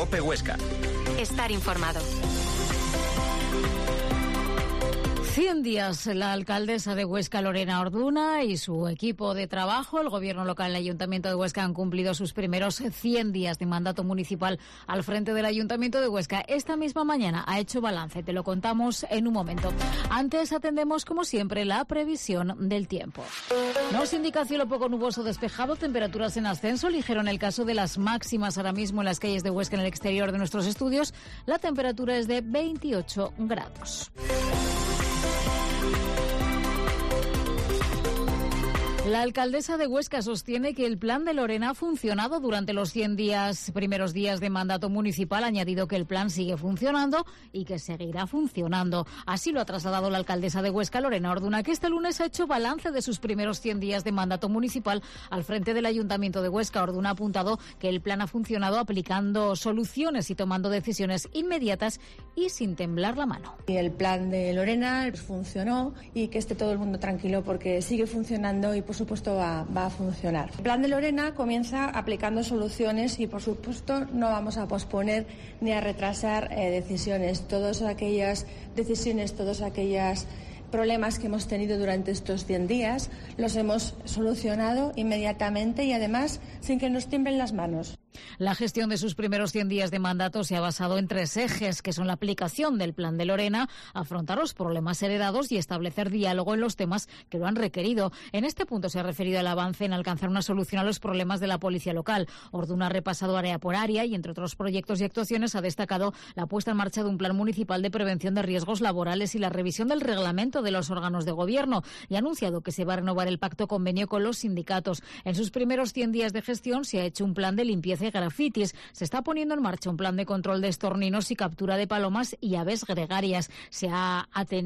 COPE Huesca. Estar informado. 100 días la alcaldesa de Huesca, Lorena Orduna, y su equipo de trabajo, el gobierno local y el Ayuntamiento de Huesca, han cumplido sus primeros 100 días de mandato municipal al frente del Ayuntamiento de Huesca. Esta misma mañana ha hecho balance, te lo contamos en un momento. Antes atendemos, como siempre, la previsión del tiempo. Nos indica cielo poco nuboso despejado, temperaturas en ascenso, ligero en el caso de las máximas ahora mismo en las calles de Huesca, en el exterior de nuestros estudios. La temperatura es de 28 grados. La alcaldesa de Huesca sostiene que el plan de Lorena ha funcionado durante los 100 primeros días de mandato municipal. Ha añadido que el plan sigue funcionando y que seguirá funcionando. Así lo ha trasladado la alcaldesa de Huesca, Lorena Orduna, que este lunes ha hecho balance de sus primeros 100 días de mandato municipal al frente del Ayuntamiento de Huesca. Orduna ha apuntado que el plan ha funcionado aplicando soluciones y tomando decisiones inmediatas y sin temblar la mano. El plan de Lorena funcionó y que esté todo el mundo tranquilo porque sigue funcionando y por supuesto va a funcionar. El plan de Lorena comienza aplicando soluciones y por supuesto no vamos a posponer ni a retrasar decisiones. Todas aquellas decisiones, todos aquellos problemas que hemos tenido durante estos 100 días los hemos solucionado inmediatamente y además sin que nos tiemblen las manos. La gestión de sus primeros 100 días de mandato se ha basado en 3 ejes, que son la aplicación del plan de Lorena, afrontar los problemas heredados y establecer diálogo en los temas que lo han requerido. En este punto se ha referido al avance en alcanzar una solución a los problemas de la policía local. Orduna ha repasado área por área y, entre otros proyectos y actuaciones, ha destacado la puesta en marcha de un plan municipal de prevención de riesgos laborales y la revisión del reglamento de los órganos de gobierno, y ha anunciado que se va a renovar el pacto convenio con los sindicatos. En sus primeros 100 días de gestión se ha hecho un plan de limpieza y grafitis. Se está poniendo en marcha un plan de control de estorninos y captura de palomas y aves gregarias. Se ha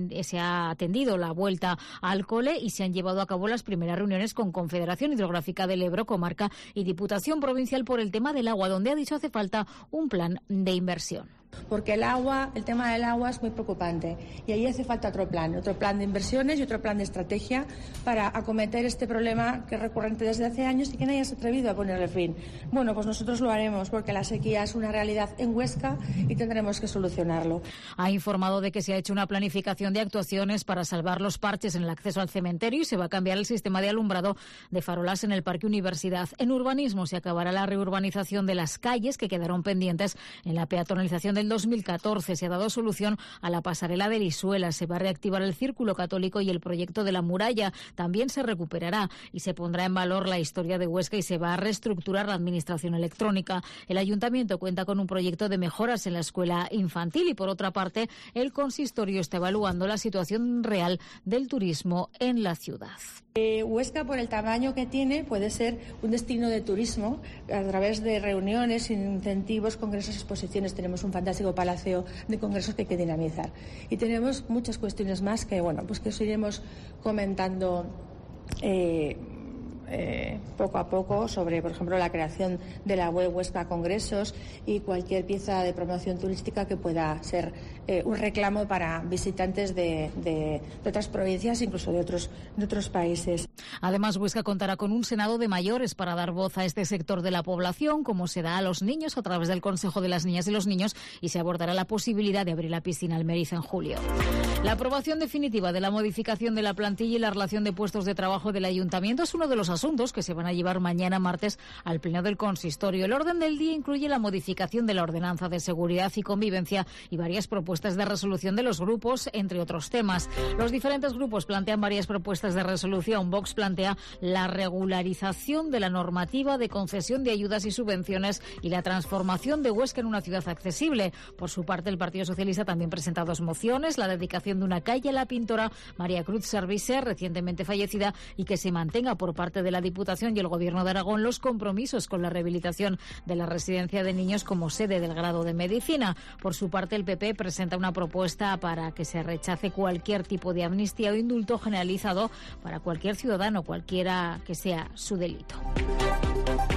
atendido la vuelta al cole y se han llevado a cabo las primeras reuniones con Confederación Hidrográfica del Ebro, Comarca y Diputación Provincial por el tema del agua, donde ha dicho hace falta un plan de inversión. Porque el tema del agua es muy preocupante y ahí hace falta otro plan de inversiones y otro plan de estrategia para acometer este problema que es recurrente desde hace años y que nadie se ha atrevido a ponerle fin. Bueno, pues nosotros lo haremos porque la sequía es una realidad en Huesca y tendremos que solucionarlo. Ha informado de que se ha hecho una planificación de actuaciones para salvar los parches en el acceso al cementerio y se va a cambiar el sistema de alumbrado de farolas en el Parque Universidad. En urbanismo se acabará la reurbanización de las calles que quedaron pendientes en la peatonalización del 2014. Se ha dado solución a la pasarela de Lisuela, se va a reactivar el Círculo Católico y el proyecto de la muralla. También se recuperará y se pondrá en valor la historia de Huesca y se va a reestructurar la administración electrónica. El Ayuntamiento cuenta con un proyecto de mejoras en la escuela infantil y, por otra parte, el consistorio está evaluando la situación real del turismo en la ciudad. Huesca, por el tamaño que tiene, puede ser un destino de turismo a través de reuniones, incentivos, congresos, exposiciones. Tenemos un fantástico palacio de congresos que hay que dinamizar. Y tenemos muchas cuestiones más que, pues que os iremos comentando poco a poco sobre, por ejemplo, la creación de la web Huesca Congresos y cualquier pieza de promoción turística que pueda ser un reclamo para visitantes de otras provincias, incluso de otros países. Además, Huesca contará con un Senado de mayores para dar voz a este sector de la población, como se da a los niños a través del Consejo de las Niñas y los Niños, y se abordará la posibilidad de abrir la piscina Almeriz en julio. La aprobación definitiva de la modificación de la plantilla y la relación de puestos de trabajo del Ayuntamiento es uno de los asuntos que se van a llevar mañana martes al Pleno del Consistorio. El orden del día incluye la modificación de la Ordenanza de Seguridad y Convivencia y varias propuestas de resolución de los grupos, entre otros temas. Los diferentes grupos plantean varias propuestas de resolución. Vox plantea la regularización de la normativa de concesión de ayudas y subvenciones y la transformación de Huesca en una ciudad accesible. Por su parte, el Partido Socialista también presenta 2 mociones, la dedicación de una calle a la pintora María Cruz Servicer, recientemente fallecida, y que se mantenga por parte de la Diputación y el Gobierno de Aragón los compromisos con la rehabilitación de la residencia de niños como sede del grado de Medicina. Por su parte, el PP presenta una propuesta para que se rechace cualquier tipo de amnistía o indulto generalizado para cualquier ciudadano, cualquiera que sea su delito.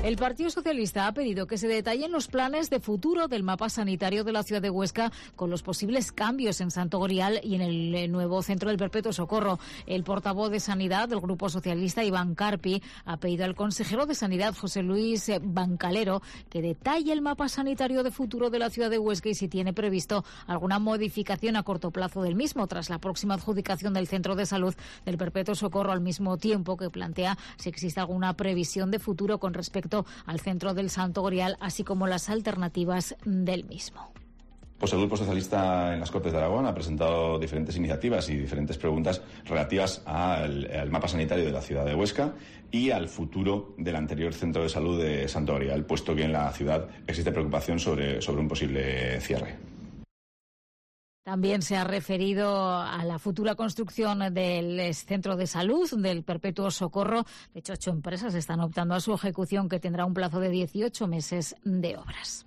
El Partido Socialista ha pedido que se detallen los planes de futuro del mapa sanitario de la ciudad de Huesca con los posibles cambios en Santo Grial y en el nuevo centro del Perpetuo Socorro. El portavoz de Sanidad del Grupo Socialista, Iván Carpi, ha pedido al consejero de Sanidad, José Luis Bancalero, que detalle el mapa sanitario de futuro de la ciudad de Huesca y si tiene previsto alguna modificación a corto plazo del mismo tras la próxima adjudicación del centro de salud del Perpetuo Socorro, al mismo tiempo que plantea si existe alguna previsión de futuro con respecto al centro del Santo Grial, así como las alternativas del mismo. Pues el Grupo Socialista en las Cortes de Aragón ha presentado diferentes iniciativas y diferentes preguntas relativas al mapa sanitario de la ciudad de Huesca y al futuro del anterior centro de salud de Santo Grial, puesto que en la ciudad existe preocupación sobre un posible cierre. También se ha referido a la futura construcción del centro de salud del Perpetuo Socorro. De hecho, 8 empresas están optando a su ejecución, que tendrá un plazo de 18 meses de obras.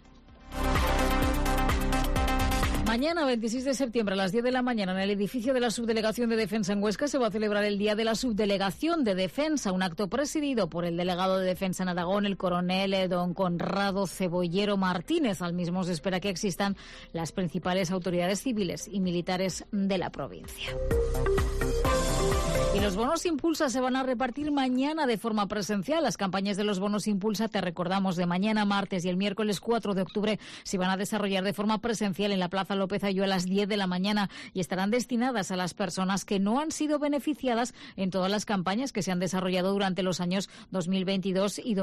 Mañana, 26 de septiembre, a las 10 de la mañana, en el edificio de la Subdelegación de Defensa en Huesca, se va a celebrar el Día de la Subdelegación de Defensa, un acto presidido por el delegado de Defensa en Aragón, el coronel don Conrado Cebollero Martínez. Al mismo se espera que existan las principales autoridades civiles y militares de la provincia. Y los bonos Impulsa se van a repartir mañana de forma presencial. Las campañas de los bonos Impulsa, te recordamos, de mañana martes y el miércoles 4 de octubre se van a desarrollar de forma presencial en la Plaza López Aylló a las 10 de la mañana y estarán destinadas a las personas que no han sido beneficiadas en todas las campañas que se han desarrollado durante los años 2022 y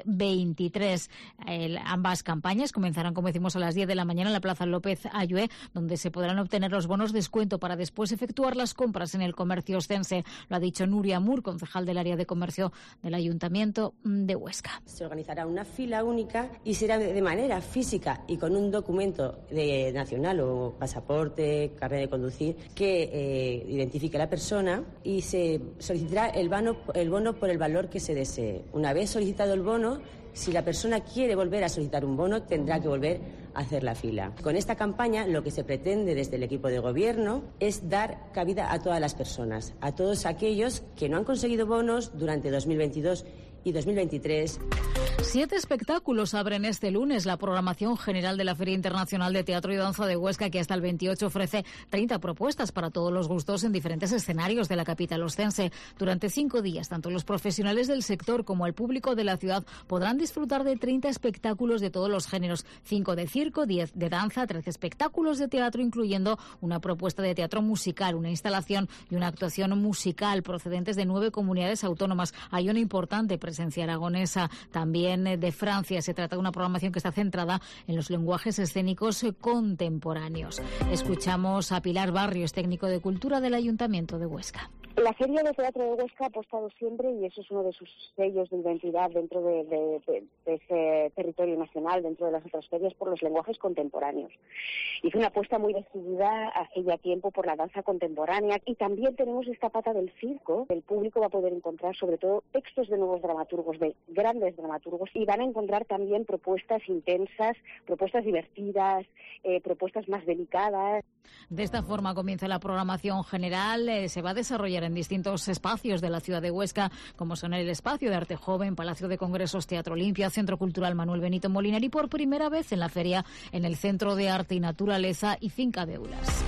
2023. Ambas campañas comenzarán, como decimos, a las 10 de la mañana en la Plaza López Aylló, donde se podrán obtener los bonos de descuento para después efectuar las compras en el comercio ostense. Lo ha dicho Nuria Mur, concejal del área de comercio del Ayuntamiento de Huesca. Se organizará una fila única y será de manera física y con un documento nacional o pasaporte, carnet de conducir, que identifique a la persona y se solicitará el bono por el valor que se desee. Una vez solicitado el bono, si la persona quiere volver a solicitar un bono, tendrá que volver a hacer la fila. Con esta campaña, lo que se pretende desde el equipo de gobierno es dar cabida a todas las personas, a todos aquellos que no han conseguido bonos durante 2022 y 2023. 7 espectáculos abren este lunes la programación general de la Feria Internacional de Teatro y Danza de Huesca, que hasta el 28 ofrece 30 propuestas para todos los gustos en diferentes escenarios de la capital ostense. Durante 5 días, tanto los profesionales del sector como el público de la ciudad podrán disfrutar de 30 espectáculos de todos los géneros, 5 de circo, 10 de danza, 13 espectáculos de teatro, incluyendo una propuesta de teatro musical, una instalación y una actuación musical procedentes de 9 comunidades autónomas. Hay una importante presencia aragonesa también de Francia. Se trata de una programación que está centrada en los lenguajes escénicos contemporáneos. Escuchamos a Pilar Barrios, técnico de Cultura del Ayuntamiento de Huesca. La Feria de Teatro de Huesca ha apostado siempre, y eso es uno de sus sellos de identidad dentro de ese territorio nacional, dentro de las otras ferias, por los lenguajes contemporáneos. Hizo una apuesta muy decidida hace ya tiempo por la danza contemporánea, y también tenemos esta pata del circo. El público va a poder encontrar sobre todo textos de nuevos dramaturgos, de grandes dramaturgos, y van a encontrar también propuestas intensas, propuestas divertidas, propuestas más delicadas. De esta forma comienza la programación general. Se va a desarrollar en distintos espacios de la ciudad de Huesca, como son el Espacio de Arte Joven, Palacio de Congresos Teatro Olimpia, Centro Cultural Manuel Benito Moliner y por primera vez en la feria en el Centro de Arte y Naturaleza y Finca de Ulas.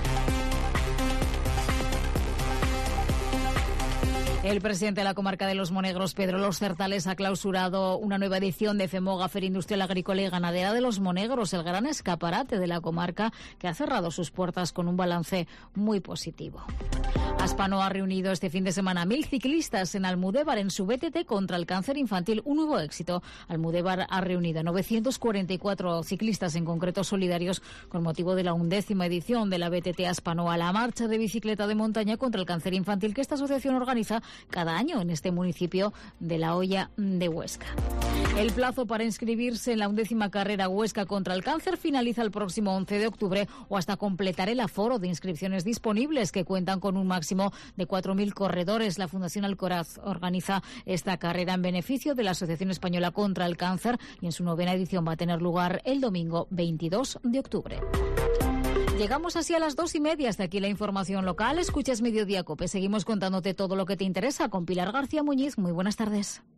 El presidente de la comarca de Los Monegros, Pedro Los Certales, ha clausurado una nueva edición de FEMOGA, Feria Industrial Agrícola y Ganadera de Los Monegros, el gran escaparate de la comarca que ha cerrado sus puertas con un balance muy positivo. Aspanoa ha reunido este fin de semana a 1.000 ciclistas en Almudévar en su BTT contra el cáncer infantil, un nuevo éxito. Almudévar ha reunido a 944 ciclistas, en concreto solidarios, con motivo de la 11ª edición de la BTT Aspanoa, la marcha de bicicleta de montaña contra el cáncer infantil que esta asociación organiza cada año en este municipio de La Hoya de Huesca. El plazo para inscribirse en la 11ª carrera Huesca contra el cáncer finaliza el próximo 11 de octubre o hasta completar el aforo de inscripciones disponibles, que cuentan con un máximo de 4.000 corredores. La Fundación Alcoraz organiza esta carrera en beneficio de la Asociación Española contra el Cáncer y en su 9ª edición va a tener lugar el domingo 22 de octubre. Llegamos así a las 2:30. Hasta aquí la información local. Escuchas Mediodía COPE. Seguimos contándote todo lo que te interesa con Pilar García Muñiz. Muy buenas tardes.